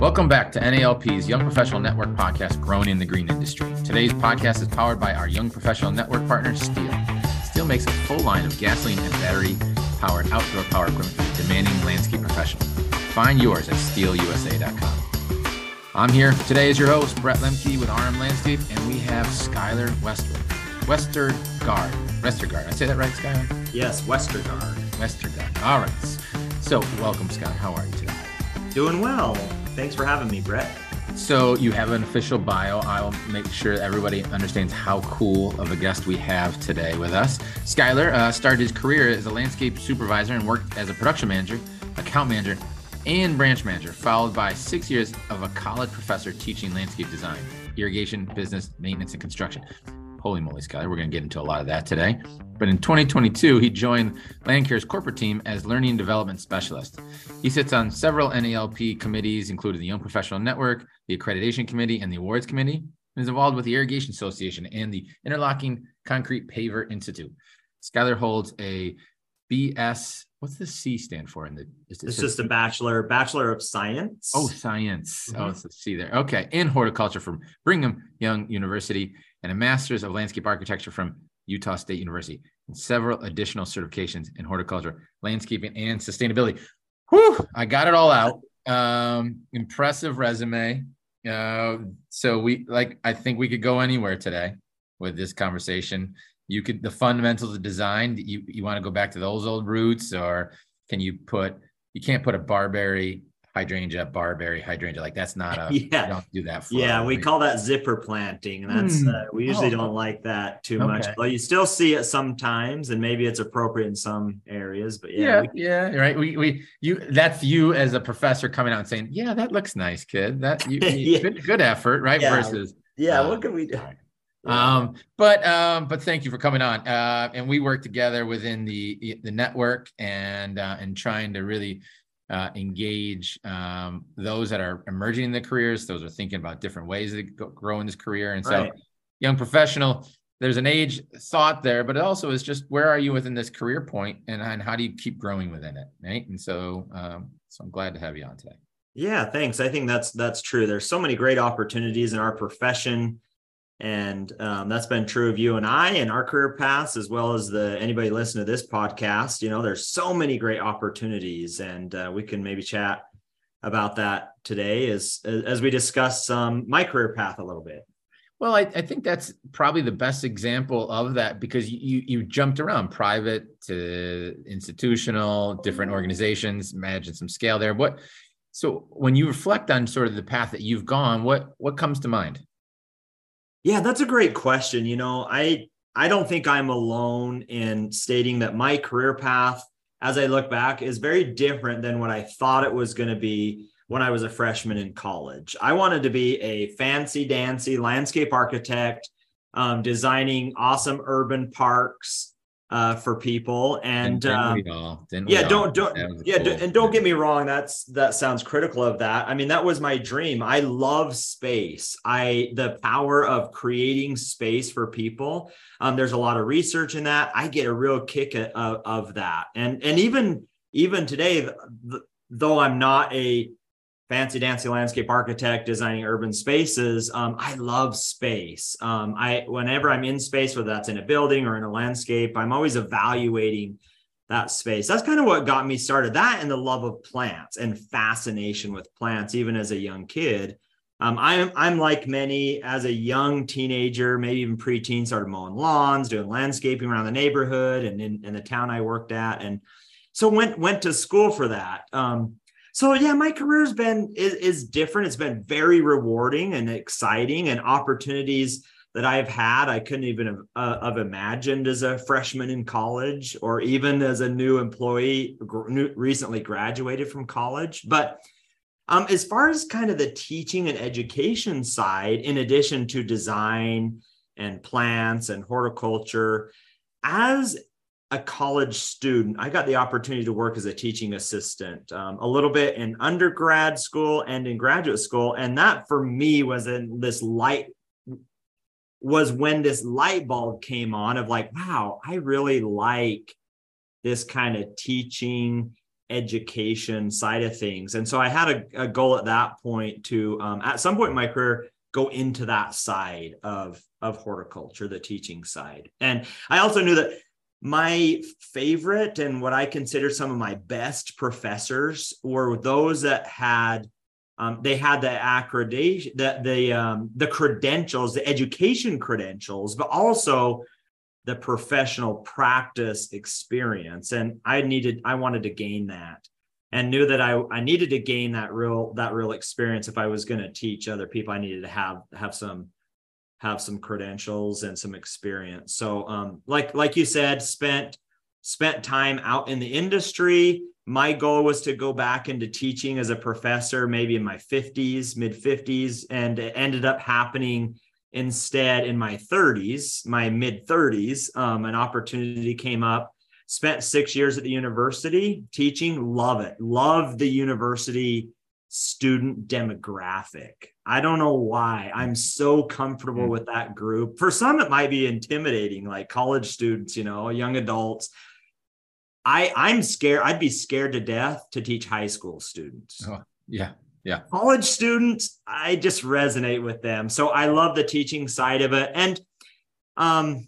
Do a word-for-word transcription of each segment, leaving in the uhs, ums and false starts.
Welcome back to N A L P's Young Professional Network podcast, Growing in the Green Industry. Today's podcast is powered by our Young Professional Network partner, STIHL. STIHL makes a full line of gasoline and battery-powered outdoor power equipment for the demanding landscape professional. Find yours at stihl u s a dot com. I'm here today as your host, Brett Lemke with R M Landscape, and we have Skylar Westwood. Westergaard. Westergaard. I say that right, Skylar? Yes, Westergaard. Westergaard. All right. So welcome, Skylar. How are you today? Doing well. Thanks for having me, Brett. So you have an official bio. I'll make sure everybody understands how cool of a guest we have today with us. Skylar uh, started his career as a landscape supervisor and worked as a production manager, account manager, and branch manager, followed by six years of a college professor teaching landscape design, irrigation, business, maintenance, and construction. Holy moly, Skylar, we're going to get into a lot of that today. But in twenty twenty-two, he joined Landcare's corporate team as Learning and Development Specialist. He sits on several N A L P committees, including the Young Professional Network, the Accreditation Committee, and the Awards Committee, and is involved with the Irrigation Association and the Interlocking Concrete Paver Institute. Skylar holds a B S, what's the C stand for? In the, it's it's just a bachelor, bachelor of science. Oh, science. Mm-hmm. Oh, it's the C there. Okay. In horticulture from Brigham Young University, and a master's of landscape architecture from Utah State University, and several additional certifications in horticulture, landscaping, and sustainability. Whew, I got it all out. Um, impressive resume. Uh, so we like, I think we could go anywhere today with this conversation. You could, the fundamentals of design, you, you want to go back to those old roots, or can you put, you can't put a barberry hydrangea, barberry hydrangea. Like that's not a, yeah. don't do that. For yeah. We right? call that zipper planting. And that's, mm. uh, we usually oh. don't like that too okay. much, but you still see it sometimes, and maybe it's appropriate in some areas, but yeah. Yeah. We, yeah. Right. We, we, you, that's you as a professor coming out and saying, yeah, that looks nice, kid. That you, you yeah. good, good effort. Right. Yeah. Versus, yeah. Um, what can we do? Yeah. Um, but, um, but thank you for coming on. Uh, and we work together within the, the network and, uh, and trying to really, Uh, engage um, those that are emerging in their careers, those are thinking about different ways to go, grow in this career. And so right. young professional, there's an age thought there, but it also is just where are you within this career point, and, and how do you keep growing within it, right? And so, um, so I'm glad to have you on today. Yeah, thanks. I think that's that's true. There's so many great opportunities in our profession. And um, that's been true of you and I and our career paths, as well as the anybody listening to this podcast. You know, there's so many great opportunities, and uh, we can maybe chat about that today as as we discuss um, my career path a little bit. Well, I, I think that's probably the best example of that, because you you jumped around private to institutional, different organizations. Imagine some scale there. What so when you reflect on sort of the path that you've gone, what what comes to mind? Yeah, that's a great question. You know, I I don't think I'm alone in stating that my career path, as I look back, is very different than what I thought it was going to be when I was a freshman in college. I wanted to be a fancy dancy landscape architect, um, designing awesome urban parks uh, for people. And um, yeah, don't don't yeah, cool. and don't get me wrong. That's that sounds critical of that. I mean, that was my dream. I love space. I the power of creating space for people. Um, there's a lot of research in that. I get a real kick of, of that. And and even even today, though I'm not a fancy dancy landscape architect designing urban spaces, um, I love space. Um, I, whenever I'm in space, whether that's in a building or in a landscape, I'm always evaluating that space. That's kind of what got me started. That and the love of plants and fascination with plants, even as a young kid. Um, I'm, I'm like many, as a young teenager, maybe even preteen, started mowing lawns, doing landscaping around the neighborhood and in, in the town I worked at. And so went, went to school for that. Um, So yeah, my career's been is, is different. It's been very rewarding and exciting, and opportunities that I've had I couldn't even have, uh, have imagined as a freshman in college, or even as a new employee gr- new, recently graduated from college. But um, as far as kind of the teaching and education side, in addition to design and plants and horticulture, as a college student, I got the opportunity to work as a teaching assistant, um, a little bit in undergrad school and in graduate school. And that for me was in this light, was when this light bulb came on of like, wow, I really like this kind of teaching education side of things. And so I had a, a goal at that point to, um, at some point in my career, go into that side of, of horticulture, the teaching side. And I also knew that my favorite and what I consider some of my best professors were those that had, um, they had the accreditation, the, the, um, the credentials, the education credentials, but also the professional practice experience. And I needed, I wanted to gain that, and knew that I, I needed to gain that real, that real experience. If I was going to teach other people, I needed to have, have some, have some credentials and some experience. So, um, like, like you said, spent, spent time out in the industry. My goal was to go back into teaching as a professor, maybe in my fifties, mid fifties, and it ended up happening instead in my thirties, my mid thirties. Um, an opportunity came up. Spent six years at the university teaching. Love it. Love the university student demographic. I don't know why. I'm so comfortable with that group. For some, it might be intimidating, like college students, you know, young adults. I, I'm scared. I'd be scared to death to teach high school students. Oh, yeah. Yeah. College students, I just resonate with them. So I love the teaching side of it. And um,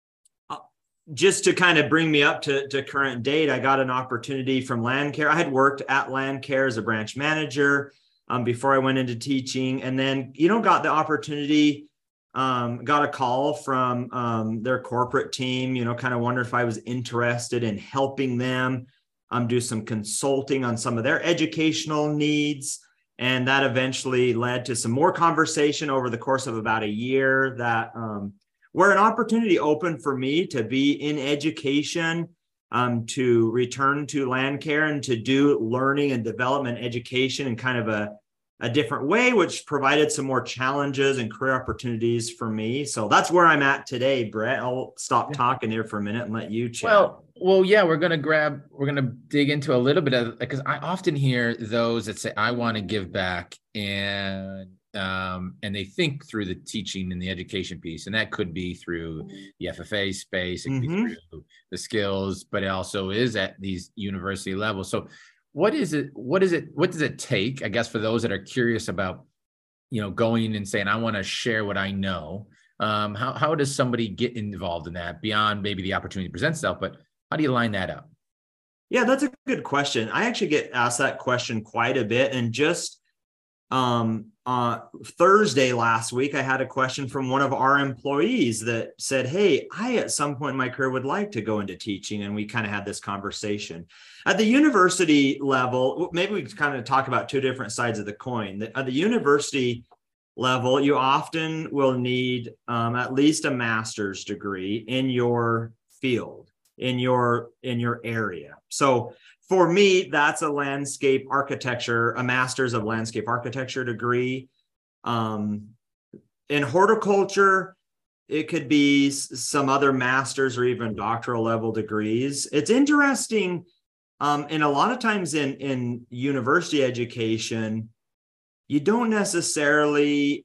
just to kind of bring me up to, to current date, I got an opportunity from Landcare. I had worked at Landcare as a branch manager um, before I went into teaching, and then, you know, got the opportunity, um, got a call from um, their corporate team, you know, kind of wondered if I was interested in helping them um, do some consulting on some of their educational needs. And that eventually led to some more conversation over the course of about a year, that um, where an opportunity opened for me to be in education, um, to return to Landcare and to do learning and development education in kind of a, a different way, which provided some more challenges and career opportunities for me. So that's where I'm at today, Brett. I'll stop talking here for a minute and let you chat. Well, well, yeah, we're going to grab, we're going to dig into a little bit of, because I often hear those that say, I want to give back, and, um, and they think through the teaching and the education piece, and that could be through the F F A space, it could Mm-hmm. be through the skills, but it also is at these university levels. So what is it, what is it, what does it take, I guess, for those that are curious about, you know, going and saying, I want to share what I know? Um, how, how does somebody get involved in that beyond maybe the opportunity to present itself, but how do you line that up? Yeah, that's a good question. I actually get asked that question quite a bit. And just um, uh, Thursday last week, I had a question from one of our employees that said, hey, I at some point in my career would like to go into teaching. And we kind of had this conversation. At the university level, maybe we kind of talk about two different sides of the coin. At the university level, you often will need um, at least a master's degree in your field, in your in your area. So for me, that's a landscape architecture, a master's of landscape architecture degree. Um, in horticulture, it could be some other master's or even doctoral level degrees. It's interesting, um, and a lot of times in, in university education, you don't necessarily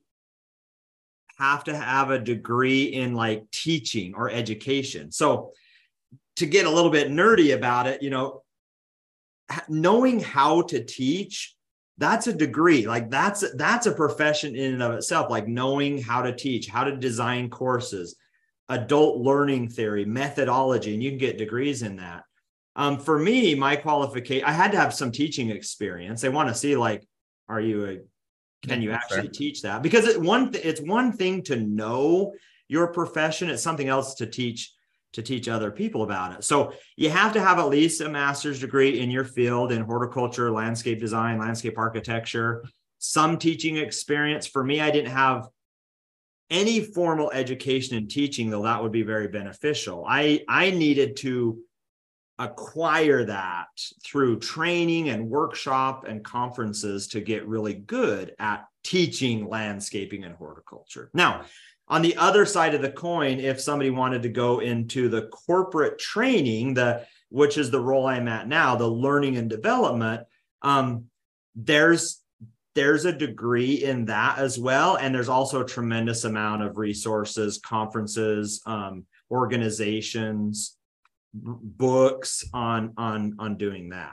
have to have a degree in like teaching or education. So to get a little bit nerdy about it, you know, knowing how to teach, that's a degree. Like that's, that's a profession in and of itself, like knowing how to teach, how to design courses, adult learning theory, methodology, and you can get degrees in that. Um, for me, my qualification, I had to have some teaching experience. They want to see like, are you a, can you actually teach that? Because it one, th- it's one thing to know your profession. It's something else to teach to teach other people about it. So you have to have at least a master's degree in your field in horticulture, landscape design, landscape architecture, some teaching experience. For me, I didn't have any formal education in teaching, though that would be very beneficial. I, I needed to acquire that through training and workshop and conferences to get really good at teaching landscaping and horticulture. Now, on the other side of the coin, if somebody wanted to go into the corporate training, the which is the role I'm at now, the learning and development, um, there's there's a degree in that as well. And there's also a tremendous amount of resources, conferences, um, organizations, b- books on, on, on doing that.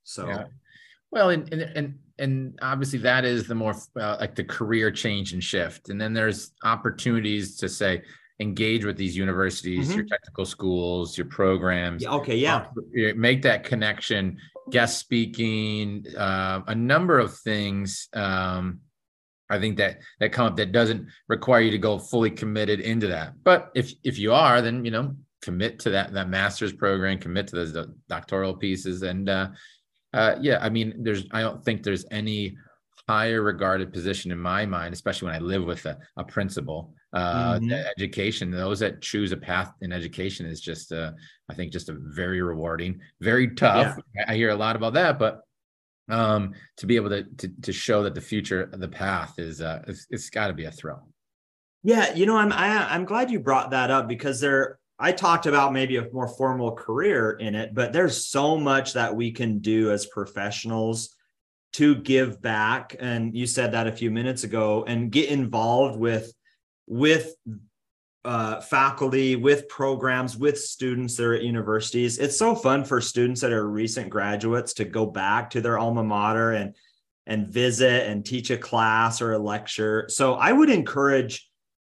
So Yeah. Well, and and and, and obviously that is the more uh, like the career change and shift. And then there's opportunities to say engage with these universities, your mhm. technical schools, your programs, Yeah, okay, yeah. offer- make that connection, guest speaking, uh, a number of things. Um, I think that that come up that doesn't require you to go fully committed into that. But if if you are, then you know commit to that that master's program, commit to those doctoral pieces, and uh, uh, yeah, I mean, there's I don't think there's any higher regarded position in my mind, especially when I live with a, a principal. Uh, Mhm. education, those that choose a path in education is just, uh, I think, just a very rewarding, very tough. Yeah. I hear a lot about that, but um, to be able to, to to show that the future, the path is, uh, it's, it's got to be a thrill. Yeah, you know, I'm I, I'm glad you brought that up because there I talked about maybe a more formal career in it, but there's so much that we can do as professionals to give back. And you said that a few minutes ago, and get involved with with uh, faculty, with programs, with students that are at universities. It's so fun for students that are recent graduates to go back to their alma mater and and visit and teach a class or a lecture. So I would encourage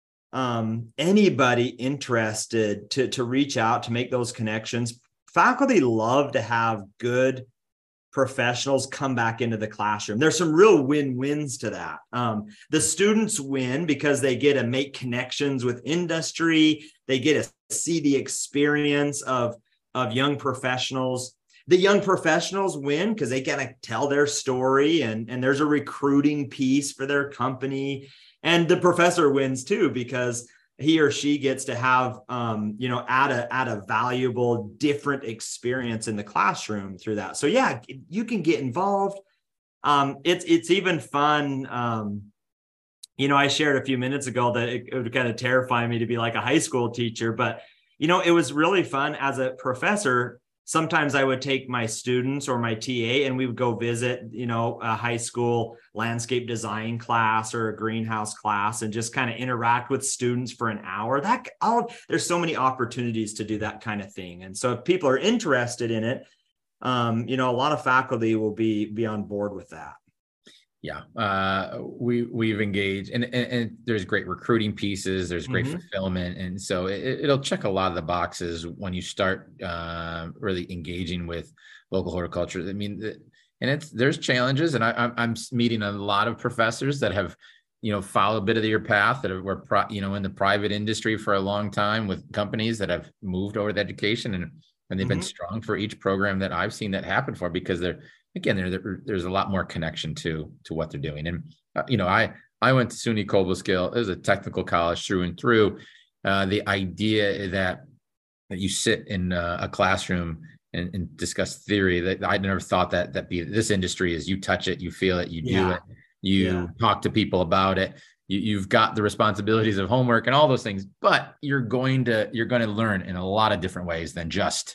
um, anybody interested to, to reach out to make those connections. Faculty love to have good professionals come back into the classroom. There's some real win-wins to that. Um, the students win because they get to make connections with industry. They get to see the experience of, of young professionals. The young professionals win because they get to tell their story, and, and there's a recruiting piece for their company. And the professor wins too, because he or she gets to have, um, you know, add a, add a valuable, different experience in the classroom through that. So yeah, you can get involved. Um, it's, it's even fun. Um, you know, I shared a few minutes ago that it, it would kind of terrify me to be like a high school teacher, but, you know, it was really fun as a professor. Sometimes I would take my students or my T A and we would go visit, you know, a high school landscape design class or a greenhouse class and just kind of interact with students for an hour. That all there's so many opportunities to do that kind of thing. And so if people are interested in it, um, you know, a lot of faculty will be be on board with that. Yeah, uh, we we've engaged, and, and, and there's great recruiting pieces. There's great Mm-hmm. fulfillment, and so it, it'll check a lot of the boxes when you start uh, really engaging with local horticulture. I mean, the, and it's there's challenges, and I, I'm I'm meeting a lot of professors that have, you know, followed a bit of your path that have, were pro, you know in the private industry for a long time with companies that have moved over to education, and and they've Mm-hmm. been strong for each program that I've seen that happen for, because they're again, there, there, there's a lot more connection to to what they're doing. And uh, you know, I I went to SUNY Cobleskill. It was a technical college through and through. Uh, the idea that that you sit in uh, a classroom and, and discuss theory, that I never thought that that be this industry is you touch it, you feel it, you do Yeah. it, you Yeah. talk to people about it. You, you've got the responsibilities of homework and all those things, but you're going to you're going to learn in a lot of different ways than just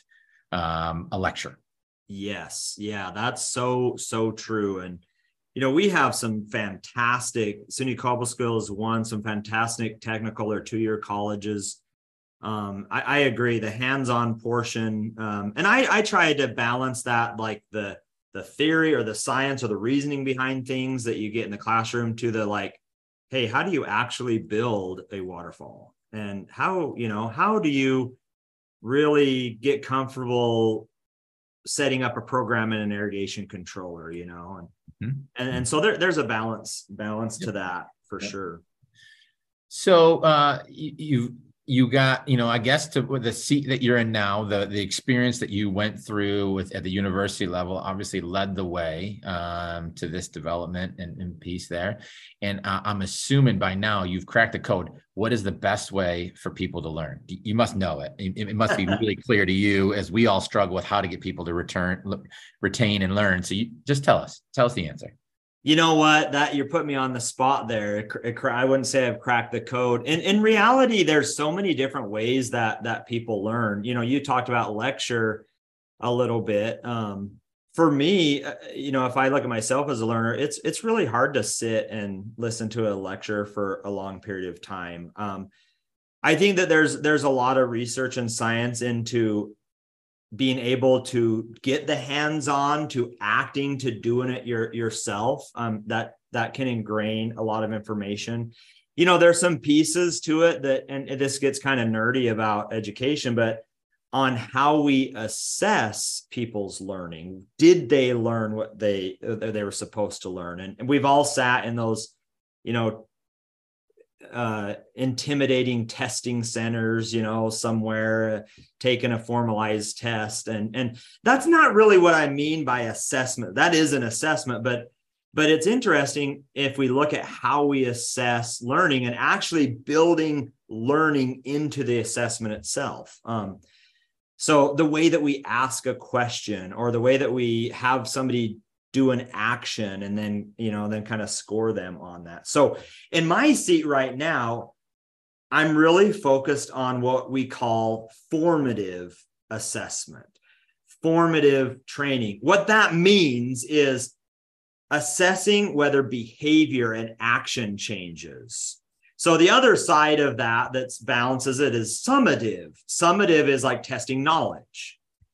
um, a lecture. Yes. Yeah, that's so, so true. And, you know, we have some fantastic, SUNY Cobleskill is one, some fantastic technical or two-year colleges. Um, I, I agree. The hands-on portion, um, and I, I try to balance that, like the, the theory or the science or the reasoning behind things that you get in the classroom, to the like, hey, how do you actually build a waterfall? And how, you know, how do you really get comfortable setting up a program in an irrigation controller, you know, and Mm-hmm. and, and so there, there's a balance balance Yep. to that for Yep. sure. So uh, you, you you got, you know, I guess to with the seat that you're in now, the the experience that you went through with at the university level obviously led the way um, to this development and, and piece there. And uh, I'm assuming by now you've cracked the code. What is the best way for people to learn? You must know it. It, it must be really clear to you, as we all struggle with how to get people to return, retain, and learn. So you just tell us, tell us the answer. You know what, that you're putting me on the spot there. It, it, I wouldn't say I've cracked the code. And in reality, there's so many different ways that that people learn. You know, you talked about lecture a little bit. Um, for me, you know, if I look at myself as a learner, it's it's really hard to sit and listen to a lecture for a long period of time. Um, I think that there's there's a lot of research and science into being able to get the hands-on to acting, to doing it your, yourself, um, that, that can ingrain a lot of information. You know, there's some pieces to it that, and this gets kind of nerdy about education, but on how we assess people's learning. Did they learn what they, they were supposed to learn? And, and we've all sat in those, you know, uh intimidating testing centers, you know, somewhere, uh, taking a formalized test, and and that's not really what I mean by assessment. That is an assessment, but but it's interesting if we look at how we assess learning and actually building learning into the assessment itself. Um, so the way that we ask a question, or the way that we have somebody do an action and then, you know, then kind of score them on that. So in my seat right now, I'm really focused on what we call formative assessment, formative training. What that means is assessing whether behavior and action changes. So the other side of that that balances it is summative. Summative is like testing knowledge.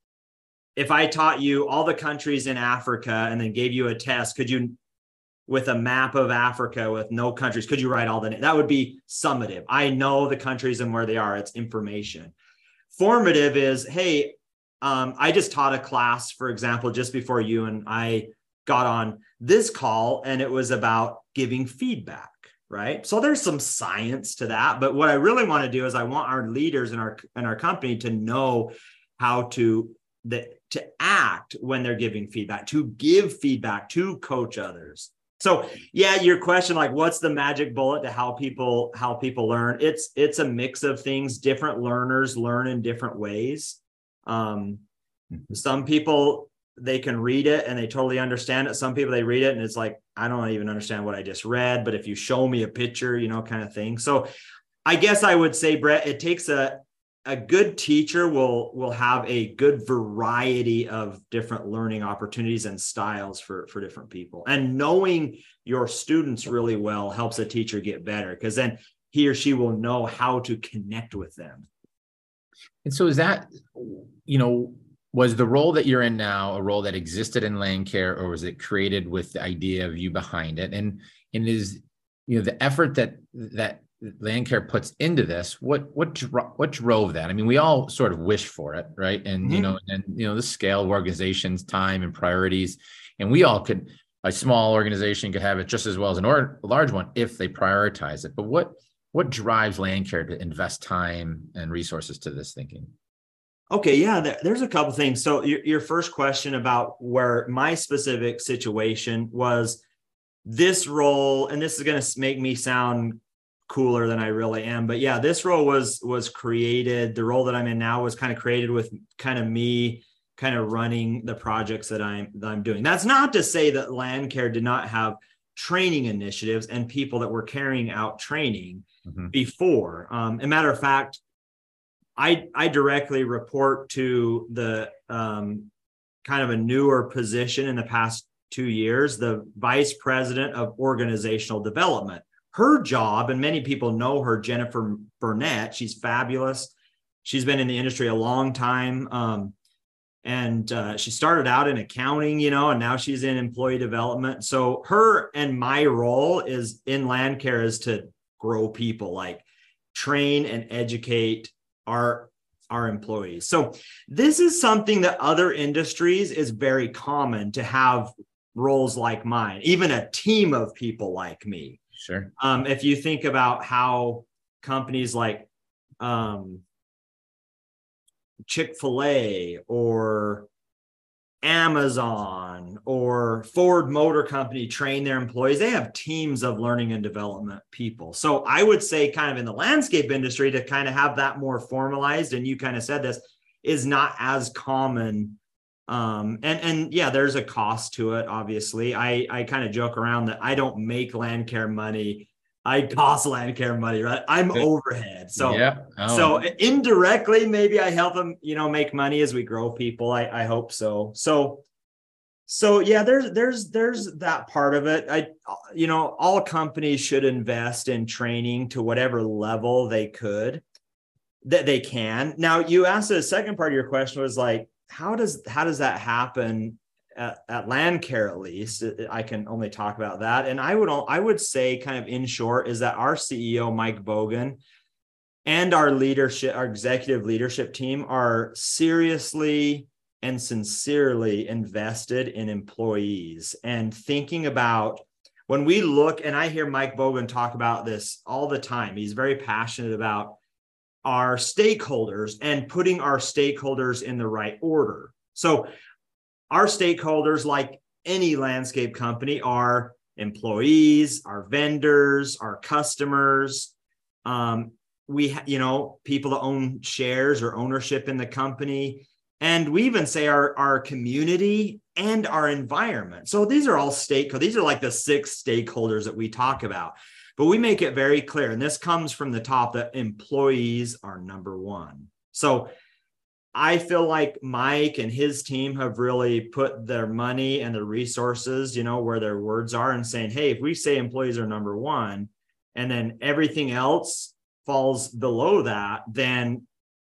If I taught you all the countries in Africa and then gave you a test, could you, with a map of Africa with no countries, could you write all the names? That would be summative. I know the countries and where they are. It's information. Formative is, hey, um, I just taught a class, for example, just before you and I got on this call, and it was about giving feedback, right? So there's some science to that. But what I really want to do is I want our leaders in our, in our company to know how to that to act when they're giving feedback, to give feedback, to coach others. So yeah, your question, like, what's the magic bullet to how people, how people learn? It's, it's a mix of things. Different learners learn in different ways. Um, some people, they can read it and they totally understand it. Some people, they read it and it's like, I don't even understand what I just read, but if you show me a picture, you know, kind of thing. So I guess I would say, Brett, it takes a, a good teacher will will have a good variety of different learning opportunities and styles for for different people. And knowing your students really well helps a teacher get better, because then he or she will know how to connect with them. And so is that, you know, was the role that you're in now a role that existed in Landcare, or was it created with the idea of you behind it? And and is, you know, the effort that that Landcare puts into this, what what what drove that? I mean, we all sort of wish for it, right? And mm-hmm. you know, and you know, the scale of organizations, time, and priorities, and we all could. A small organization could have it just as well as an or, a large one if they prioritize it. But what what drives Landcare to invest time and resources to this thinking? Okay, yeah, there, there's a couple things. So your, your first question about where my specific situation was, this role, and this is going to make me sound cooler than I really am, but yeah, this role was was created. The role that I'm in now was kind of created with kind of me kind of running the projects that I'm that I'm doing. That's not to say that Landcare did not have training initiatives and people that were carrying out training mm-hmm. before. Um, as a matter of fact, I I directly report to the um, kind of a newer position in the past two years, the vice president of organizational development. Her job, and many people know her, Jennifer Burnett, she's fabulous. She's been in the industry a long time. Um, and uh, she started out in accounting, you know, and now she's in employee development. So her and my role is in Landcare is to grow people, like train and educate our, our employees. So this is something that other industries is very common to have roles like mine, even a team of people like me. Sure. Um, if you think about how companies like um, Chick-fil-A or Amazon or Ford Motor Company train their employees, they have teams of learning and development people. So I would say kind of in the landscape industry to kind of have that more formalized, and you kind of said this, is not as common. Um, and, and yeah, there's a cost to it. Obviously, I, I kind of joke around that I don't make Landcare money. I cost Landcare money, right? I'm overhead. So, yeah. Oh. so indirectly, maybe I help them, you know, make money as we grow people. I, I hope so. So, so yeah, there's, there's, there's that part of it. I, you know, all companies should invest in training to whatever level they could, that they can. Now, you asked the second part of your question was like, how does how does that happen at, at Landcare? At least I can only talk about that. And I would I would say, kind of in short, is that our C E O Mike Bogan and our leadership, our executive leadership team, are seriously and sincerely invested in employees and thinking about, when we look, and I hear Mike Bogan talk about this all the time. He's very passionate about our stakeholders and putting our stakeholders in the right order. So our stakeholders, like any landscape company, are employees, our vendors, our customers, um, we, you know, people that own shares or ownership in the company. And we even say our, our community and our environment. So these are all stakeholders. These are like the six stakeholders that we talk about. But we make it very clear, and this comes from the top, that employees are number one. So I feel like Mike and his team have really put their money and their resources, you know, where their words are, and saying, hey, if we say employees are number one, and then everything else falls below that, then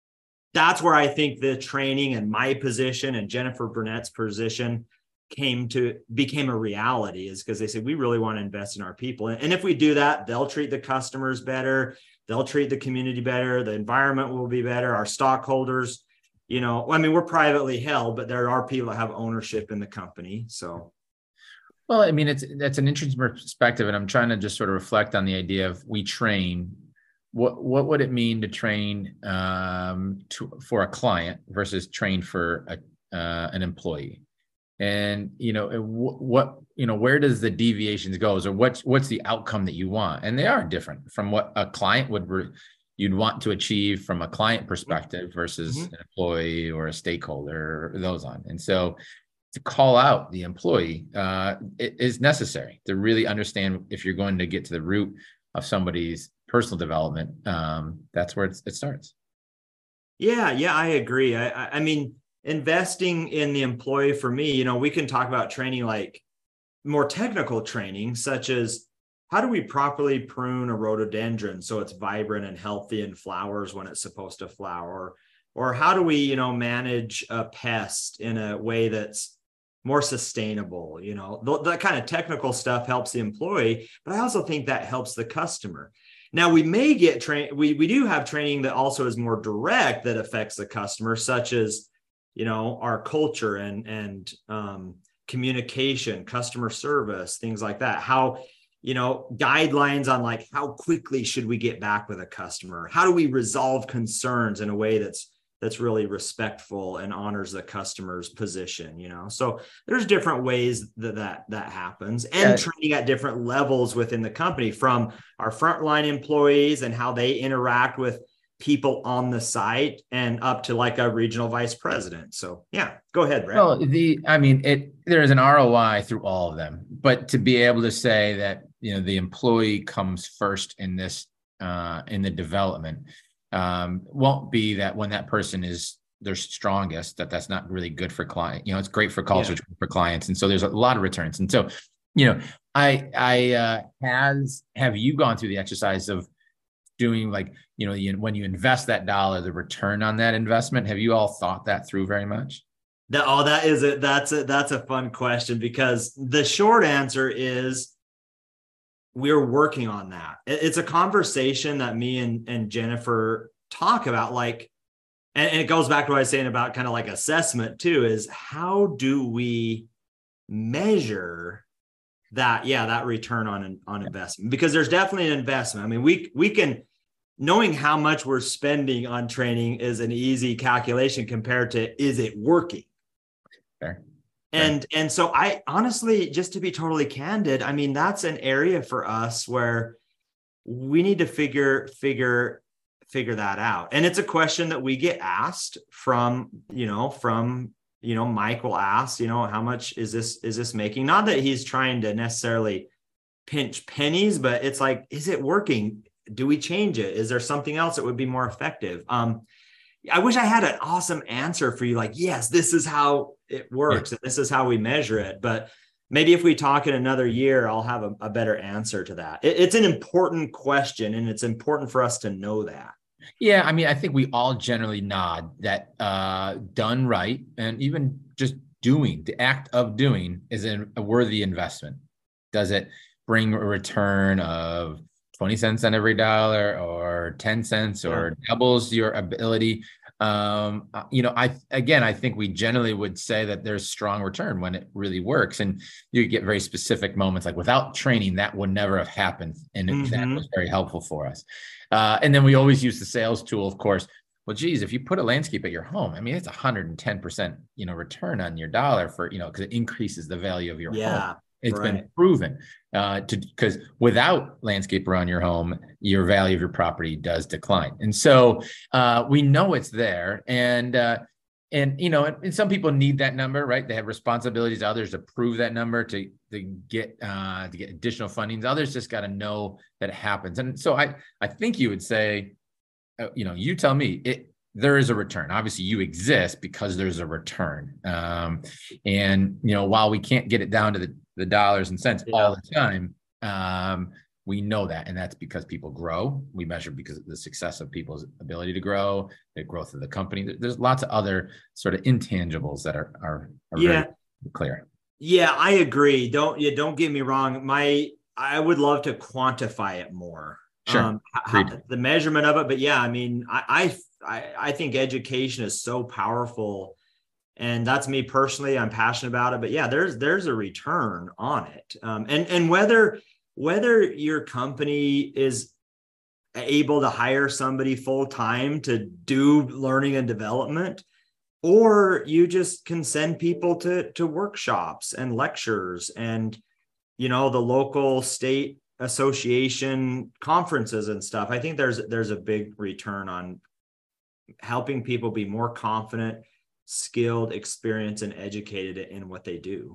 that's where I think the training and my position and Jennifer Burnett's position came to became a reality, is because they said, we really want to invest in our people. And if we do that, they'll treat the customers better. They'll treat the community better. The environment will be better. Our stockholders, you know, I mean, we're privately held, but there are people that have ownership in the company. So. Well, I mean, it's, that's an interesting perspective. And I'm trying to just sort of reflect on the idea of we train. What what would it mean to train um, to, for a client versus train for a, uh, an employee? And, you know, what, you know, where does the deviations go? Or what's, what's the outcome that you want? And they are different from what a client would, re, you'd want to achieve from a client perspective versus mm-hmm. an employee or a stakeholder or those on. And so to call out the employee uh, is necessary to really understand if you're going to get to the root of somebody's personal development. Um, that's where it's, it starts. Yeah, yeah, I agree. I, I mean, investing in the employee, for me, you know, we can talk about training, like more technical training, such as how do we properly prune a rhododendron so it's vibrant and healthy and flowers when it's supposed to flower? Or how do we, you know, manage a pest in a way that's more sustainable? You know, th- that kind of technical stuff helps the employee, but I also think that helps the customer. Now, we may get trained, we, we do have training that also is more direct, that affects the customer, such as, you know, our culture and, and um, communication, customer service, things like that. How, you know, guidelines on like, how quickly should we get back with a customer? How do we resolve concerns in a way that's, that's really respectful and honors the customer's position, you know? So there's different ways that that, that happens, and yeah. training at different levels within the company, from our frontline employees and how they interact with people on the site, and up to like a regional vice president. So yeah, go ahead, Brett. Well, the, I mean, it, there is an R O I through all of them, but to be able to say that, you know, the employee comes first in this, uh, in the development, um, won't be that when that person is their strongest, that that's not really good for client. You know, it's great for culture, yeah. for clients. And so there's a lot of returns. And so, you know, I, I, uh, has, have you gone through the exercise of doing, like, you know, you, when you invest that dollar, the return on that investment, have you all thought that through very much? That, oh, that is it. That's a, that's a fun question, because the short answer is we're working on that. It's a conversation that me and, and Jennifer talk about, like, and, and it goes back to what I was saying about kind of like assessment too, is how do we measure that? Yeah, that return on, on investment, because there's definitely an investment. I mean, we, we can, knowing how much we're spending on training is an easy calculation compared to, is it working? Fair. And, and so I honestly, just to be totally candid, I mean, that's an area for us where we need to figure, figure, figure that out. And it's a question that we get asked from, you know, from, you know, Mike will ask, you know, how much is this, is this making? Not that he's trying to necessarily pinch pennies, but it's like, is it working? Do we change it? Is there something else that would be more effective? Um, I wish I had an awesome answer for you. Like, yes, this is how it works. Yeah. And this is how we measure it. But maybe if we talk in another year, I'll have a, a better answer to that. It, it's an important question, and it's important for us to know that. Yeah, I mean, I think we all generally nod that uh, done right, and even just doing the act of doing is a, a worthy investment. Does it bring a return of twenty cents on every dollar or ten cents Yeah. or doubles your ability? Um, uh, you know, I again, I think we generally would say that there's strong return when it really works, and you get very specific moments like without training, that would never have happened, and it, that Mm-hmm. was very helpful for us. Uh, and then we always use the sales tool, of course. Well, geez, if you put a landscape at your home, I mean, it's one hundred ten percent, you know, return on your dollar for, you know, because it increases the value of your home. Yeah. It's Right. been proven uh, to because without landscape around your home, your value of your property does decline. And so uh, we know it's there. And uh, and you know, and, and some people need that number, right? They have responsibilities. Others to prove that number to to get uh, to get additional fundings. Others just got to know that it happens. And so I I think you would say, uh, you know, you tell me it. There is a return. Obviously, you exist because there's a return. Um, and you know, while we can't get it down to the, the dollars and cents Yeah. all the time, um, we know that, and that's because people grow. We measure because of the success of people's ability to grow, the growth of the company. There's lots of other sort of intangibles that are are, are Yeah. very clear. Yeah, I agree. Don't yeah, don't get me wrong. My I would love to quantify it more. Sure. Um, how, the measurement of it, but yeah, I mean, I, I I think education is so powerful, and that's me personally. I'm passionate about it, but yeah, there's there's a return on it, um, and and whether whether your company is able to hire somebody full time to do learning and development, or you just can send people to to workshops and lectures and, you know, the local state association conferences and stuff. I think there's there's a big return on helping people be more confident, skilled, experienced, and educated in what they do.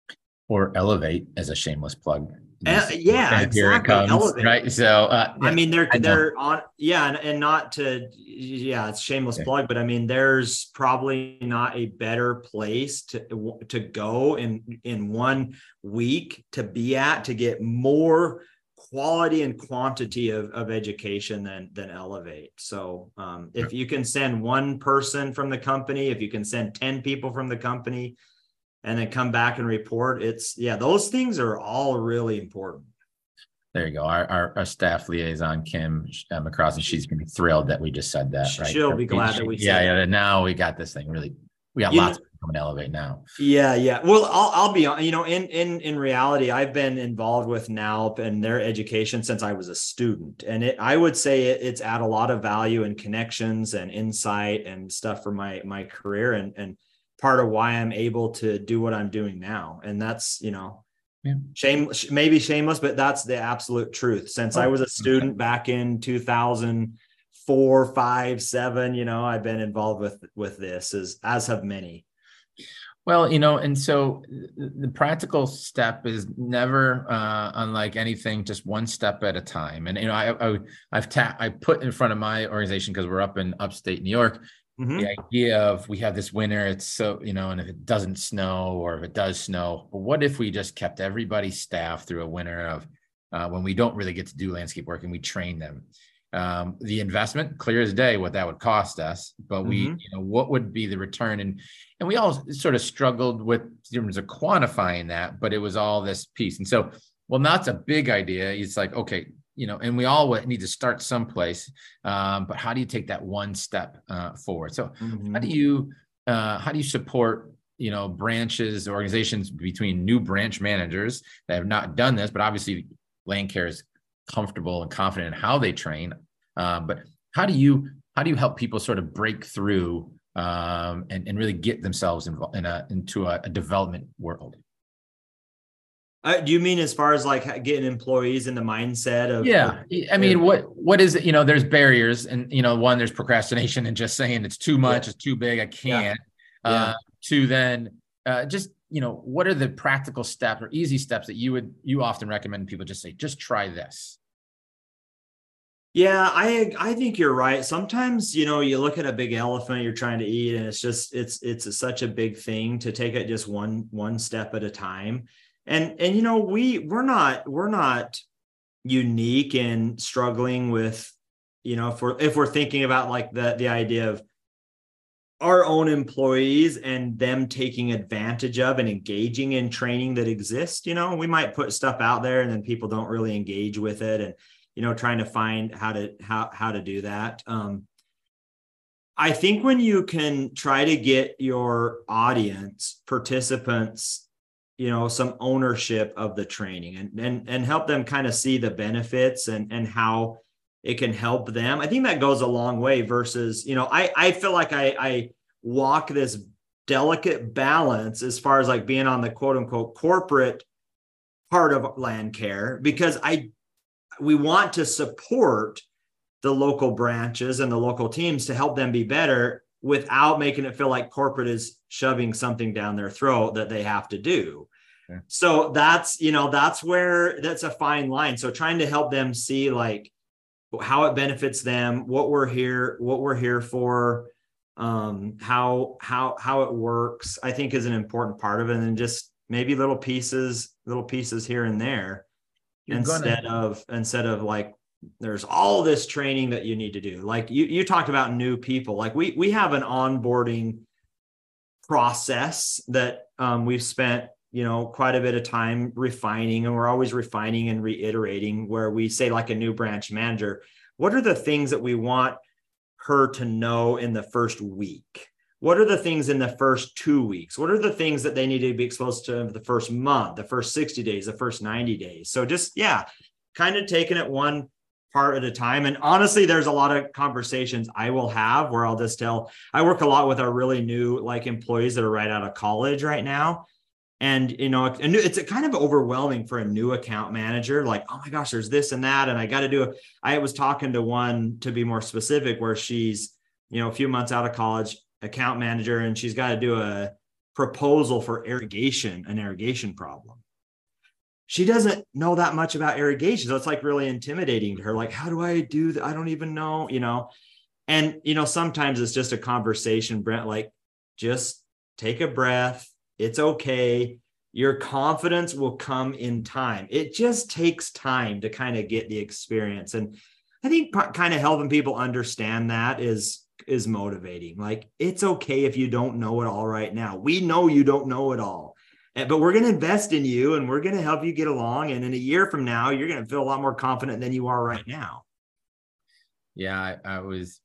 Or Elevate as a shameless plug. Uh, yeah, and here exactly. it comes, Elevate. right? So, uh, yeah, I mean, they're they're on, yeah, and, and not to, yeah, it's shameless yeah. plug, but I mean, there's probably not a better place to to go in in one week to be at to get more quality and quantity of, of education than than Elevate. So, um, if you can send one person from the company, if you can send ten people from the company, and then come back and report, it's, yeah, those things are all really important. There you go. Our, our, our staff liaison, Kim uh, McCrossin, she's going to be thrilled that we just said that, right? She'll be glad that we yeah, said yeah. that. Now we got this thing really, we got You lots know, of people in Elevate now. Yeah, yeah. Well, I'll, I'll be on, you know, in, in, in reality, I've been involved with N A L P and their education since I was a student. And it, I would say it, it's add a lot of value and connections and insight and stuff for my, my career. And, and part of why I'm able to do what I'm doing now. And that's, you know, yeah. shame, maybe shameless, but that's the absolute truth. Since oh, I was a student okay. back in two thousand four, five, seven, you know, I've been involved with, with this as, as have many. Well, you know, and so the practical step is never uh, unlike anything, just one step at a time. And, you know, I, I, I've ta- I put in front of my organization, because we're up in upstate New York, mm-hmm. the idea of we have this winter, it's so, you know, and if it doesn't snow or if it does snow, but what if we just kept everybody staffed through a winter of uh, when we don't really get to do landscape work and we train them? Um, the investment, clear as day, what that would cost us, but we, mm-hmm. you know, what would be the return? And, and we all sort of struggled with in terms of quantifying that, but it was all this piece. And so, well, now it's a big idea. It's like, okay, you know, and we all need to start someplace. Um, but how do you take that one step uh, forward? So mm-hmm. how do you, uh, how do you support, you know, branches, organizations between new branch managers that have not done this, but obviously Landcare is comfortable and confident in how they train. Um, but how do you, how do you help people sort of break through um, and, and really get themselves involved in a, into a, a development world? Uh, do you mean as far as like getting employees in the mindset of? Yeah. Of, I mean, what, what is it? You know, there's barriers and, you know, one, there's procrastination and just saying it's too much, yeah. it's too big, I can't. Yeah. Uh, yeah. To then uh, just, you know, what are the practical steps or easy steps that you would, you often recommend people just say, just try this? Yeah, I I think you're right. Sometimes, you know, you look at a big elephant you're trying to eat, and it's just it's it's a, such a big thing to take it just one one step at a time. And and you know, we we're not we're not unique in struggling with you know, if we're, if we're thinking about like the, the idea of our own employees and them taking advantage of and engaging in training that exists, you know, we might put stuff out there and then people don't really engage with it, and, you know, trying to find how to, how, how to do that. Um, I think when you can try to get your audience participants, you know, some ownership of the training, and, and, and help them kind of see the benefits and, and how it can help them, I think that goes a long way versus, you know, I, I feel like I, I walk this delicate balance as far as like being on the quote unquote corporate part of Landcare, because I, we want to support the local branches and the local teams to help them be better without making it feel like corporate is shoving something down their throat that they have to do. Okay. So that's, you know, that's where that's a fine line. So trying to help them see like how it benefits them, what we're here, what we're here for, um, how, how, how it works, I think is an important part of it. And then just maybe little pieces, little pieces here and there, You're instead gonna... of, instead of like, there's all this training that you need to do. Like you, you talked about new people, like we, we have an onboarding process that um, we've spent, you know, quite a bit of time refining, and we're always refining and reiterating, where we say like a new branch manager, what are the things that we want her to know in the first week? What are the things in the first two weeks? What are the things that they need to be exposed to the first month, the first sixty days, the first ninety days? So just, yeah, kind of taking it one part at a time. And honestly, there's a lot of conversations I will have where I'll just tell, I work a lot with our really new like employees that are right out of college right now. And, you know, it's a kind of overwhelming for a new account manager. Like, oh my gosh, there's this and that. And I got to do it. I was talking to one, to be more specific, where she's, you know, a few months out of college, account manager, and she's got to do a proposal for irrigation, an irrigation problem. She doesn't know that much about irrigation. So it's like really intimidating to her. Like, how do I do that? I don't even know, you know, and, you know, sometimes it's just a conversation, Brent, like just take a breath. It's okay. Your confidence will come in time. It just takes time to kind of get the experience. And I think kind of helping people understand that is, is motivating. Like, it's okay if you don't know it all right now. We know you don't know it all. But we're going to invest in you, and we're going to help you get along. And in a year from now, you're going to feel a lot more confident than you are right now. Yeah, I, I was,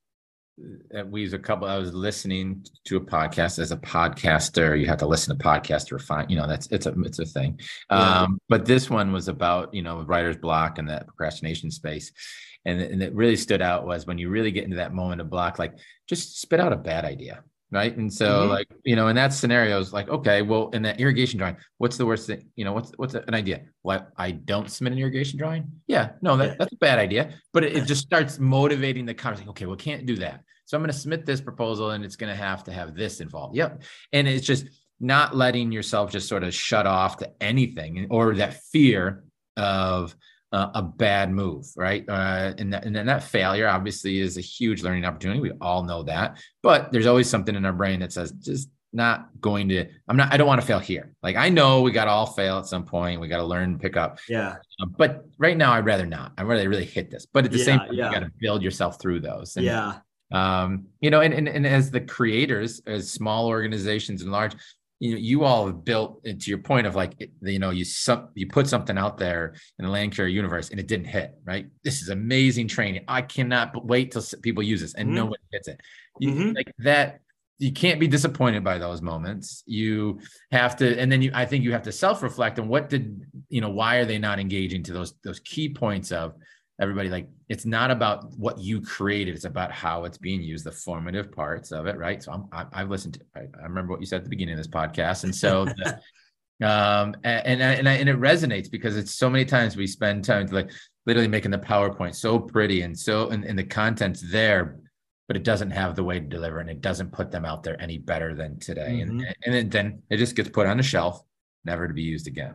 we was a couple, I was listening to a podcast. As a podcaster, you have to listen to podcasts to refine, you know, that's, it's a, it's a thing. Yeah. Um, but this one was about, you know, writer's block and that procrastination space. And, and it really stood out was when you really get into that moment of block, like just spit out a bad idea. Right. And so mm-hmm. like, you know, in that scenario is like, okay, well, in that irrigation drawing, what's the worst thing? You know, what's, what's an idea? Well, I don't submit an irrigation drawing. Yeah, no, that, that's a bad idea, but it, it just starts motivating the conversation. Okay, well, can't do that. So I'm going to submit this proposal, and it's going to have to have this involved. Yep. And it's just not letting yourself just sort of shut off to anything, or that fear of uh, a bad move, right? Uh, and, that, and then that failure obviously is a huge learning opportunity. We all know that, but there's always something in our brain that says, just not going to, I'm not, I don't want to fail here. Like, I know we got to all fail at some point. We got to learn and pick up. Yeah. Um, but right now I'd rather not. I'd rather really hit this, but at the yeah, same time, yeah. you got to build yourself through those. And, yeah. Um, you know, and, and, and as the creators, as small organizations and large, you know, you all have built, to your point of like, you know, you some, you put something out there in the Landcare universe and it didn't hit, right? This is amazing training. I cannot wait till people use this, and mm-hmm. nobody hits it. You, mm-hmm. Like that, you can't be disappointed by those moments. You have to, and then you, I think you have to self-reflect on what did, you know, why are they not engaging to those, those key points of everybody. Like, it's not about what you created. It's about how it's being used, the formative parts of it. Right. So I'm, I, I've listened to, I, I remember what you said at the beginning of this podcast. And so, the, um, and, and, and, I, and it resonates because it's so many times we spend time like literally making the PowerPoint so pretty and so, and, and the content's there, but it doesn't have the way to deliver, and it doesn't put them out there any better than today. Mm-hmm. And, and then, then it just gets put on the shelf, never to be used again.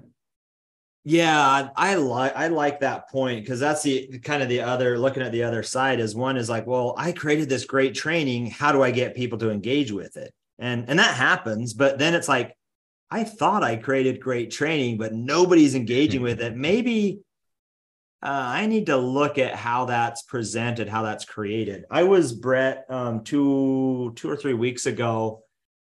Yeah, I like I like that point, because that's the kind of the other, looking at the other side is, one is like, well, I created this great training. How do I get people to engage with it? And and that happens, but then it's like, I thought I created great training, but nobody's engaging with it. Maybe I need to look at how that's presented, how that's created. I was, Brett, um, two, two or three weeks ago.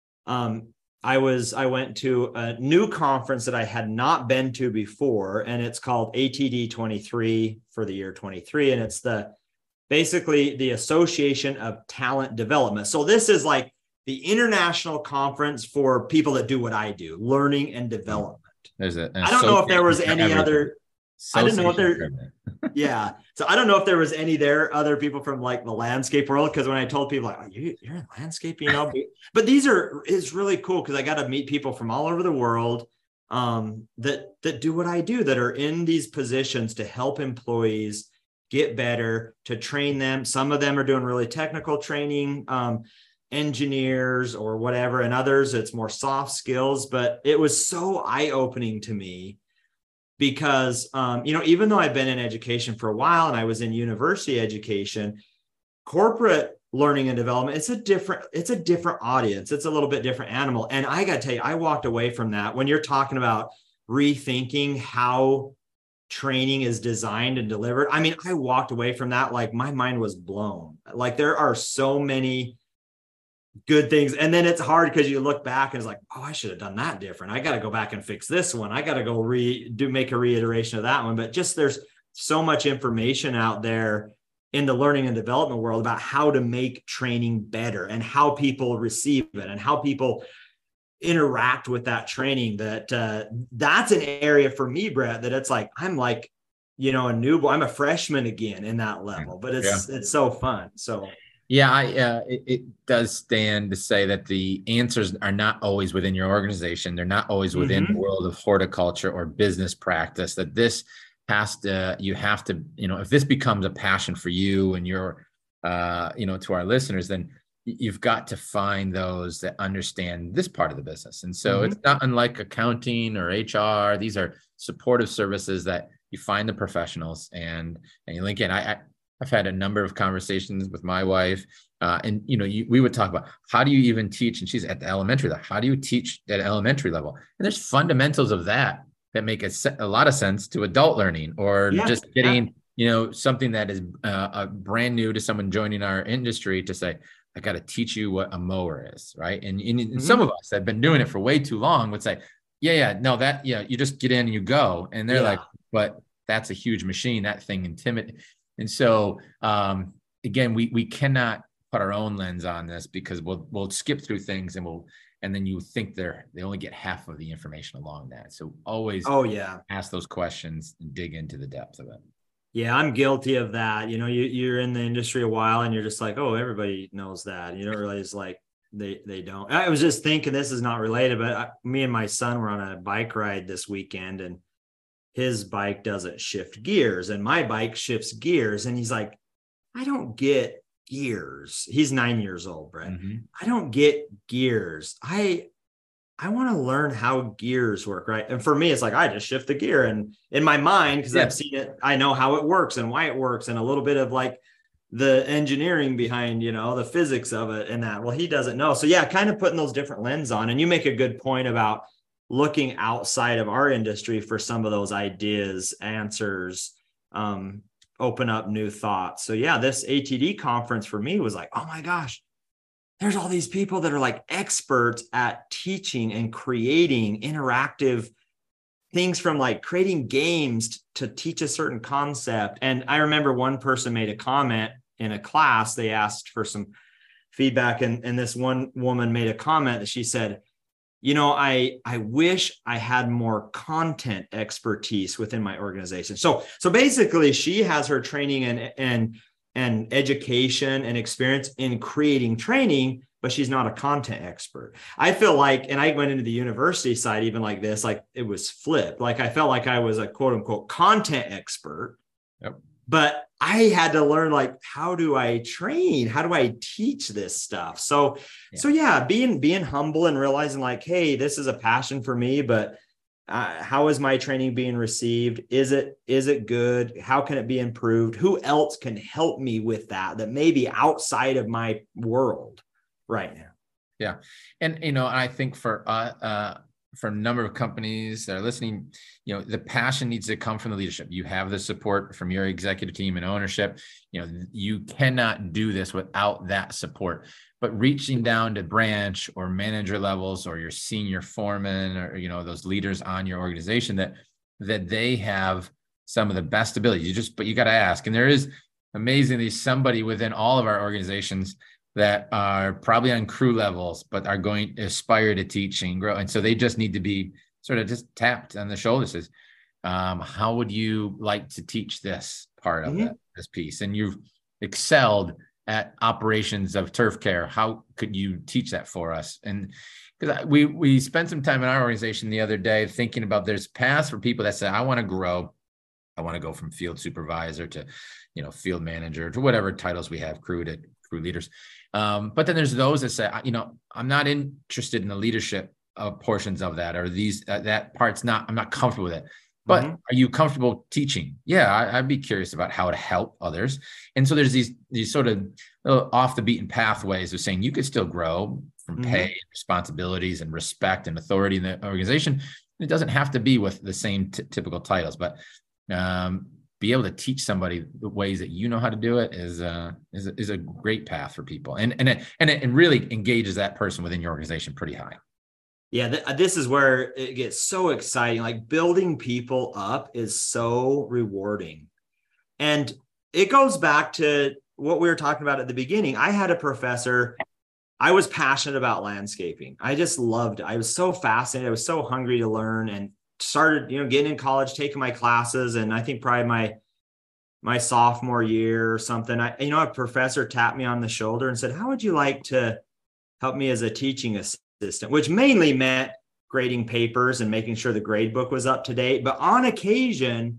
Um, I was, I went to a new conference that I had not been to before, and it's called A T D twenty-three for the year twenty-three. And it's the, basically the Association of Talent Development. So this is like the international conference for people that do what I do, learning and development. There's a, I don't know if there was any everything. other, I didn't know if there, yeah. So I don't know if there was any there, other people from like the landscape world. Cause when I told people like, oh, you, you're in landscape, you know, but these are, it's really cool. Cause I got to meet people from all over the world um, that, that do what I do, that are in these positions to help employees get better, to train them. Some of them are doing really technical training, um, engineers or whatever, and others it's more soft skills. But it was so eye-opening to me because um, you know, even though I've been in education for a while and I was in university education, corporate learning and development, it's a different, it's a different audience. It's a little bit different animal. And I got to tell you, I walked away from that when you're talking about rethinking how training is designed and delivered. I mean, I walked away from that like my mind was blown. Like there are so many good things. And then it's hard because you look back and it's like, oh, I should have done that different. I got to go back and fix this one. I got to go re do make a reiteration of that one. But just there's so much information out there in the learning and development world about how to make training better and how people receive it and how people interact with that training, that uh, that's an area for me, Brett, that it's like, I'm like, you know, a new boy, I'm a freshman again in that level, but it's, yeah. it's so fun. So yeah, I, uh, it, it does stand to say that the answers are not always within your organization. They're not always within mm-hmm. the world of horticulture or business practice, that this has to, you have to, you know, if this becomes a passion for you and your, uh, you know, to our listeners, then you've got to find those that understand this part of the business. And so mm-hmm. it's not unlike accounting or H R. These are supportive services that you find the professionals and, and you link in. I, I I've had a number of conversations with my wife uh, and, you know, you, we would talk about how do you even teach? And she's at the elementary level. How do you teach at elementary level? And there's fundamentals of that that make a, a lot of sense to adult learning or yeah, just getting, yeah. you know, something that is uh, a brand new to someone joining our industry to say, I got to teach you what a mower is, right? And, and mm-hmm. some of us that have been doing it for way too long would say, yeah, yeah, no, that, yeah, you just get in and you go. And they're yeah. like, but that's a huge machine, that thing intimidates. And so, um, again, we we cannot put our own lens on this because we'll we'll skip through things and we'll and then you think they're they only get half of the information along that. So always, oh yeah, ask those questions and dig into the depth of it. Yeah, I'm guilty of that. You know, you you're in the industry a while and you're just like, oh, everybody knows that. You don't realize like they they don't. I was just thinking, this is not related, but I, me and my son were on a bike ride this weekend and his bike doesn't shift gears and my bike shifts gears. And he's like, I don't get gears. He's nine years old, Brett. Mm-hmm. I don't get gears. I, I want to learn how gears work. Right. And for me, it's like, I just shift the gear and in my mind, cause yeah. I've seen it, I know how it works and why it works and a little bit of like the engineering behind, you know, the physics of it and that, well, he doesn't know. So yeah, kind of putting those different lenses on. And you make a good point about looking outside of our industry for some of those ideas, answers, um, open up new thoughts. So yeah, this A T D conference for me was like, oh my gosh, there's all these people that are like experts at teaching and creating interactive things, from like creating games to teach a certain concept. And I remember one person made a comment in a class, they asked for some feedback. And, and this one woman made a comment that she said, you know, I, I wish I had more content expertise within my organization. So, so basically she has her training and, and, and education and experience in creating training, but she's not a content expert. I feel like, and I went into the university side, even like this, like it was flipped. Like I felt like I was a quote unquote content expert, yep. but I had to learn, like, how do I train? How do I teach this stuff? So, yeah. so yeah, being, being humble and realizing like, hey, this is a passion for me, but uh, how is my training being received? Is it, is it good? How can it be improved? Who else can help me with that, that may be outside of my world right now? Yeah. And, you know, I think for, uh, uh, from a number of companies that are listening, you know, the passion needs to come from the leadership. You have the support from your executive team and ownership. You know, you cannot do this without that support. But reaching down to branch or manager levels, or your senior foreman, or, you know, those leaders on your organization, that that they have some of the best ability. You just, but you got to ask. And there is amazingly somebody within all of our organizations that are probably on crew levels, but are going to aspire to teach and grow. And so they just need to be sort of just tapped on the shoulder. Says, um, how would you like to teach this part of mm-hmm. it, this piece? And you've excelled at operations of turf care. How could you teach that for us? And because we we spent some time in our organization the other day thinking about, there's paths for people that say, I want to grow. I want to go from field supervisor to, you know, field manager, to whatever titles we have, crew to crew leaders. Um, but then there's those that say, you know, I'm not interested in the leadership uh, portions of that, or these, uh, that part's not, I'm not comfortable with it. But mm-hmm. are you comfortable teaching? Yeah, I, I'd be curious about how to help others. And so there's these, these sort of off the beaten pathways of saying you could still grow from mm-hmm. pay, and responsibilities, and respect and authority in the organization. It doesn't have to be with the same t- typical titles, but um, be able to teach somebody the ways that you know how to do it is uh, is, is a great path for people, and and it, and it really engages that person within your organization pretty high. Yeah, th- this is where it gets so exciting. Like, building people up is so rewarding, and it goes back to what we were talking about at the beginning. I had a professor. I was passionate about landscaping. I just loved it. I was so fascinated. I was so hungry to learn, and started, you know, getting in college, taking my classes. And I think probably my, my sophomore year or something, I, you know, a professor tapped me on the shoulder and said, how would you like to help me as a teaching assistant? Which mainly meant grading papers and making sure the grade book was up to date. But on occasion,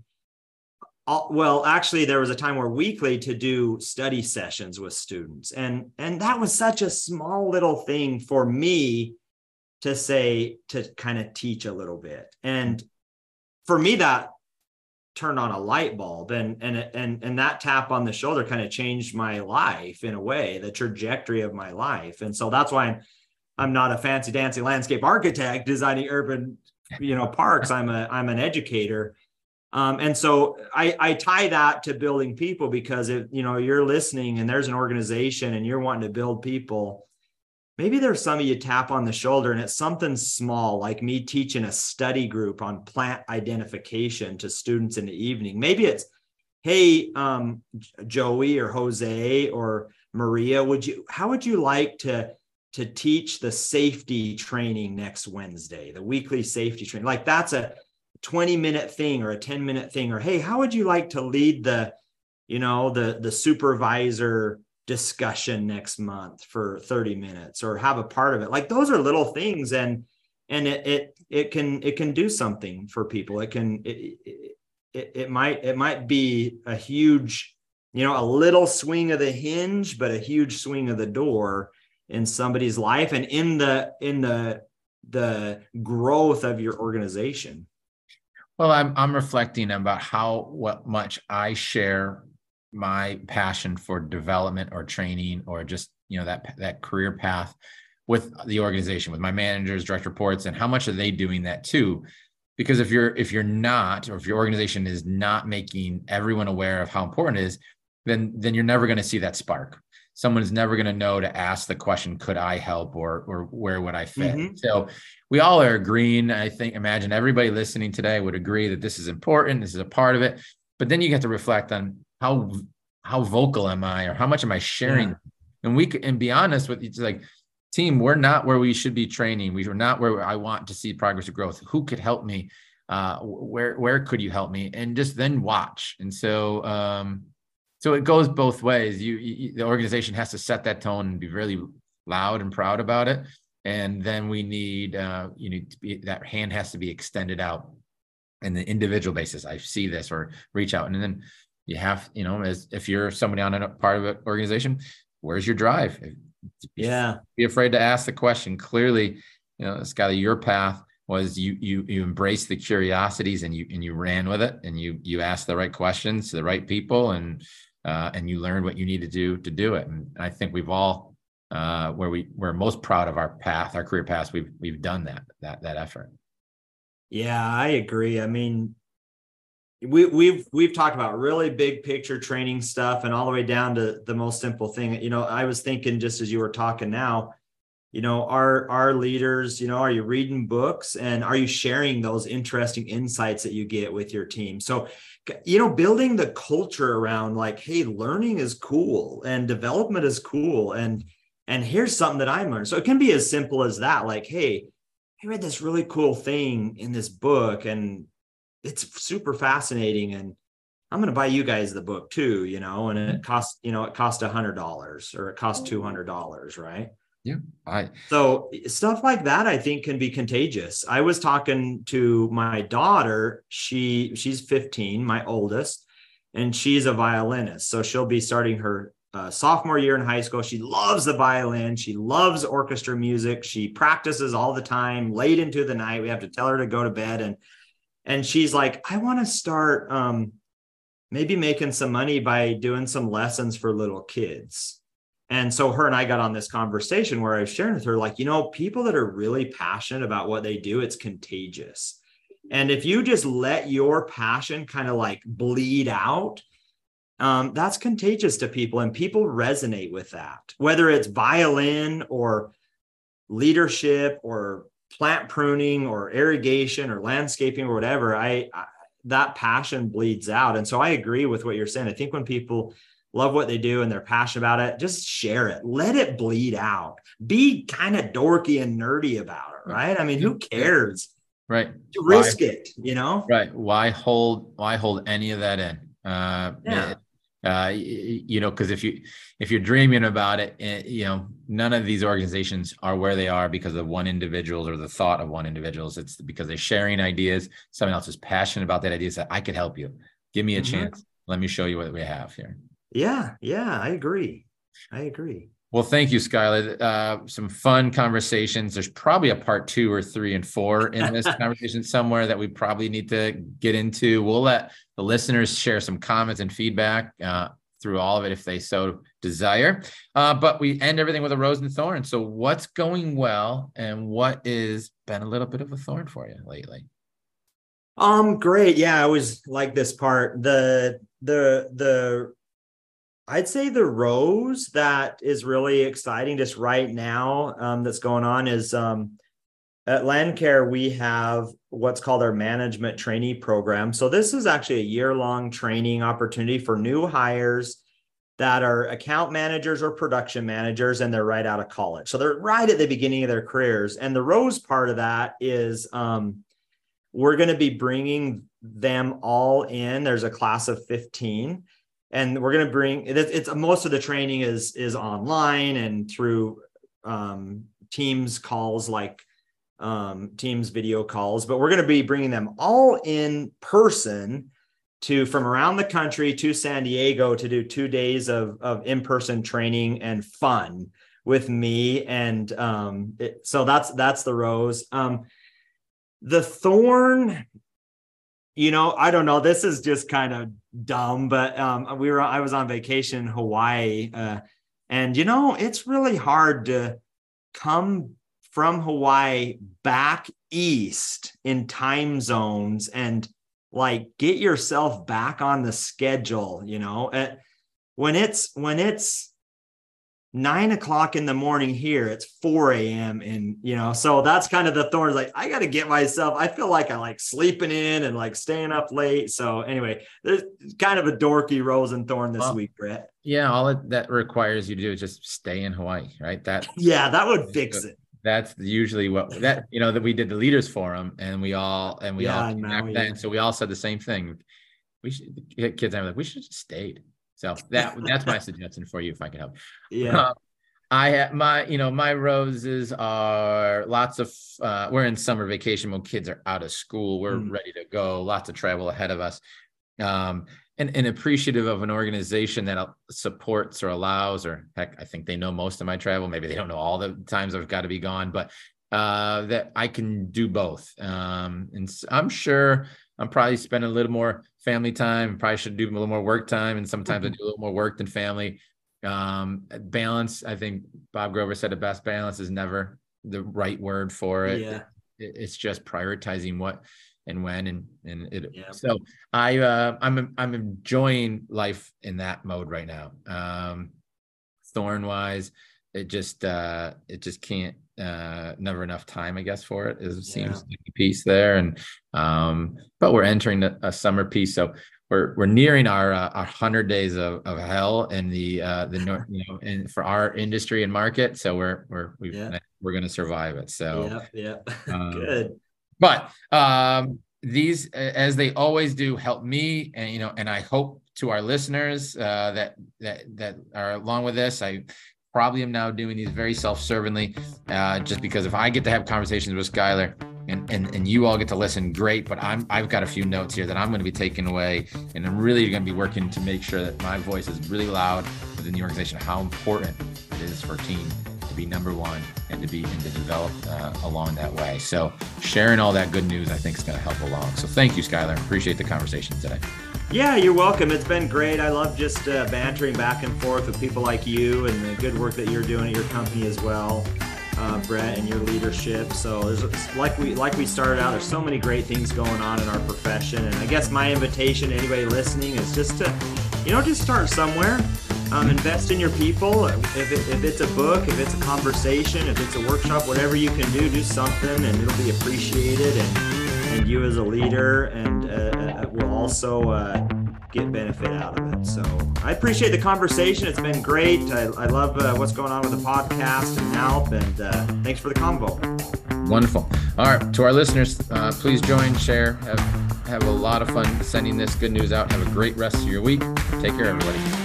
I'll, well, actually there was a time where weekly to do study sessions with students. And, and that was such a small little thing for me to say, to kind of teach a little bit. And for me, that turned on a light bulb, and, and, and, and that tap on the shoulder kind of changed my life in a way, the trajectory of my life. And so that's why I'm, I'm not a fancy dancy landscape architect designing urban, you know, parks. I'm a, I'm an educator. Um, and so I, I tie that to building people, because if, you know, you're listening and there's an organization and you're wanting to build people, maybe there's some of you tap on the shoulder and it's something small, like me teaching a study group on plant identification to students in the evening. Maybe it's, hey, um, Joey or Jose or Maria, would you, how would you like to, to teach the safety training next Wednesday, the weekly safety training? Like, that's a twenty minute thing or a ten minute thing. Or, hey, how would you like to lead the, you know, the, the supervisor discussion next month for thirty minutes, or have a part of it? Like, those are little things, and and it it it can it can do something for people. It can it it, it might it might be a huge, you know, a little swing of the hinge, but a huge swing of the door in somebody's life and in the in the the growth of your organization. Well, I'm I'm reflecting about how what much I share my passion for development or training, or just, you know, that that career path with the organization, with my managers, direct reports, and how much are they doing that too? Because if you're if you're not, or if your organization is not making everyone aware of how important it is, then then you're never going to see that spark. Someone's never going to know to ask the question, could I help, or or where would I fit? Mm-hmm. So we all are agreeing. I think, imagine everybody listening today would agree that this is important. This is a part of it. But then you get to reflect on how how vocal am I, or how much am I sharing? Yeah. And we could, and be honest with each, like, team, we're not where we should be training. We are not where I want to see progress or growth. Who could help me? Uh, where where could you help me? And just then watch. And so um, so it goes both ways. You, you the organization has to set that tone and be really loud and proud about it. And then we need uh, you need to be, that hand has to be extended out in the individual basis. I see this, or reach out. And then you have, you know, as if you're somebody on a part of an organization, where's your drive? Yeah. Be afraid to ask the question. Clearly, you know, Skylar, your path was you you you embraced the curiosities, and you and you ran with it, and you you asked the right questions to the right people, and uh, and you learned what you need to do to do it. And I think we've all uh, where we we're most proud of our path, our career paths, we've we've done that that that effort. Yeah, I agree. I mean, we we've we've talked about really big picture training stuff and all the way down to the most simple thing. You know, I was thinking just as you were talking now, you know, our our leaders, you know, are you reading books and are you sharing those interesting insights that you get with your team? So, you know, building the culture around like, hey, learning is cool and development is cool, and and here's something that I learned. So it can be as simple as that, like, hey, I read this really cool thing in this book and it's super fascinating, and I'm going to buy you guys the book too, you know, and it costs, you know, it cost a hundred dollars or it costs two hundred dollars. Right. Yeah. I, So stuff like that, I think, can be contagious. I was talking to my daughter. She, she's fifteen, my oldest, and she's a violinist. So she'll be starting her uh, sophomore year in high school. She loves the violin. She loves orchestra music. She practices all the time, late into the night. We have to tell her to go to bed. And And she's like, I want to start um, maybe making some money by doing some lessons for little kids. And so her and I got on this conversation where I was sharing with her, like, you know, people that are really passionate about what they do, it's contagious. And if you just let your passion kind of like bleed out, um, that's contagious to people, and people resonate with that, whether it's violin or leadership or plant pruning or irrigation or landscaping or whatever. I, I that passion bleeds out. And so I agree with what you're saying. I think when people love what they do and they're passionate about it, just share it, let it bleed out, be kind of dorky and nerdy about it. Right. I mean, who cares? Right. Risk why, it, you know? Right. Why hold, why hold any of that in? Uh, yeah. It, Uh, you know, because if you if you're dreaming about it, you know, none of these organizations are where they are because of one individual or the thought of one individual. It's because they're sharing ideas. Someone else is passionate about that idea. Said, I could help you. Give me a mm-hmm. chance. Let me show you what we have here. Yeah, yeah, I agree. I agree. Well, thank you, Skylar. Uh, some fun conversations. There's probably a part two or three and four in this conversation somewhere that we probably need to get into. We'll let the listeners share some comments and feedback uh, through all of it if they so desire. Uh, but we end everything with a rose and thorn. So what's going well and what is been a little bit of a thorn for you lately? Um, great. Yeah, I always like this part. The, the, the, I'd say the rose that is really exciting just right now um, that's going on is um, at Landcare, we have what's called our management trainee program. So this is actually a year-long training opportunity for new hires that are account managers or production managers, and they're right out of college. So they're right at the beginning of their careers. And the rose part of that is um, we're going to be bringing them all in. There's a class of fifteen. And we're going to bring it's, it's most of the training is is online and through um, Teams calls, like um, Teams video calls. But we're going to be bringing them all in person to from around the country to San Diego to do two days of of in-person training and fun with me. And um, it, so that's that's the rose. Um, the thorn. You know, I don't know. This is just kind of dumb, but um, we were, I was on vacation in Hawaii uh, and, you know, it's really hard to come from Hawaii back east in time zones and like get yourself back on the schedule, you know, uh, when it's, when it's nine o'clock in the morning here, it's four a.m. and, you know, so that's kind of the thorns. Like, I got to get myself, I feel like I like sleeping in and like staying up late. So anyway, there's kind of a dorky rose and thorn this well, week, Brett. Yeah. All it, that requires you to do is just stay in Hawaii, right? That Yeah, that would fix so, it. That's usually what that, you know, that we did the leaders forum and we all, and we yeah, all, now, yeah. yeah. So we all said the same thing. We should, kids and I were like, we should have just stayed. So that that's my suggestion for you, if I can help. Yeah. Uh, I have my, you know, my roses are lots of, uh, we're in summer vacation when kids are out of school. We're mm. ready to go. Lots of travel ahead of us. Um, and, and appreciative of an organization that supports or allows, or heck, I think they know most of my travel. Maybe they don't know all the times I've got to be gone, but uh, that I can do both. Um, and I'm sure I'm probably spending a little more family time. Probably should do a little more work time. And sometimes mm-hmm. I do a little more work than family. Um, balance. I think Bob Grover said the best balance is never the right word for it. Yeah. It, it's just prioritizing what, and when, and and it. Yeah. So I uh, I'm I'm enjoying life in that mode right now. Um, thorn wise, it just uh, it just can't. Uh, never enough time, I guess, for it. It seems Yeah. like a piece there, and um, but we're entering a, a summer piece, so we're we're nearing our uh, our hundred days of, of hell in the uh, the north, you know, in for our industry and market. So we're we're we Yeah. we're gonna survive it. So Yeah. Yeah. um, Good. but um, these, as they always do, help me, and you know, and I hope to our listeners uh, that that that are along with this. I probably am now doing these very self-servingly, uh, just because if I get to have conversations with Skylar and, and and you all get to listen, great. But I'm I've got a few notes here that I'm going to be taking away, and I'm really going to be working to make sure that my voice is really loud within the organization. How important it is for a team to be number one and to be and to develop uh, along that way. So sharing all that good news, I think, is going to help along. So thank you, Skylar. Appreciate the conversation today. Yeah, you're welcome. It's been great. I love just uh, bantering back and forth with people like you and the good work that you're doing at your company as well, uh, Brett, and your leadership. So there's like we like we started out. There's so many great things going on in our profession, and I guess my invitation to anybody listening is just to, you know, just start somewhere. Um, invest in your people. If, it, if it's a book, if it's a conversation, if it's a workshop, whatever you can do, do something, and it'll be appreciated. And and you as a leader and uh, will also uh, get benefit out of it. So I appreciate the conversation. It's been great. I, I love uh, what's going on with the podcast and Nalp, and uh, thanks for the convo. Wonderful. All right, to our listeners, uh, please join, share, have, have a lot of fun sending this good news out. Have a great rest of your week. Take care, everybody.